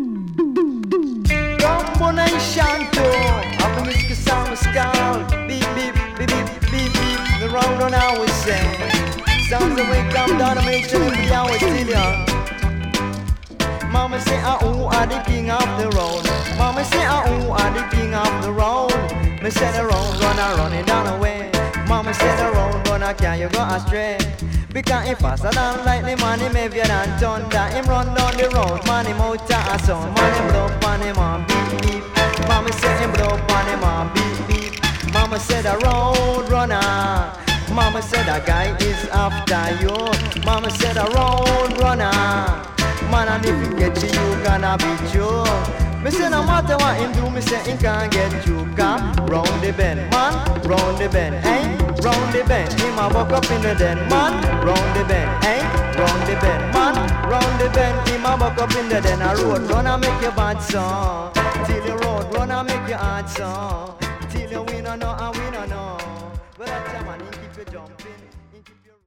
Combination too. Up in the sound skull. Beep beep beep beep beep beep. The round on I was saying. Sounds the way come down to make sure we always still young. Mama say ooh, I'm the king of the road. Mama say ooh, I'm the king of the road. Me say the road gonna run it down the way. Mama say the road gonna carry you go astray. Because if faster than lightning, man, him heavier than thunder. Him run down the road, man, him out a sound. Man, him blow on him on beep beep. Mama say him blow on him on beep beep. Mama say the road runner. Mama said that guy is after you. Mama said the road runner. Man, and if he get you gonna beat you. Me say no matter what him do, me say he can't get you. Cause round the bend, man, round the bend, eh? Round the bend, him a walk up in the den, man. Round the bend, eh? Round the bend, man. Round the bend, him a walk up in the den. A road runner make you bad song. Till the road runner make you hard song. Till you win or no, and win or no. But that's a man, he keep you jumping.